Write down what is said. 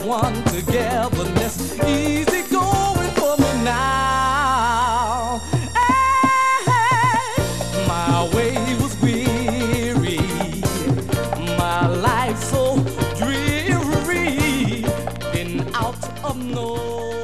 one togetherness. Easy going for me now. Hey, my way was weary, my life so dreary, been out of no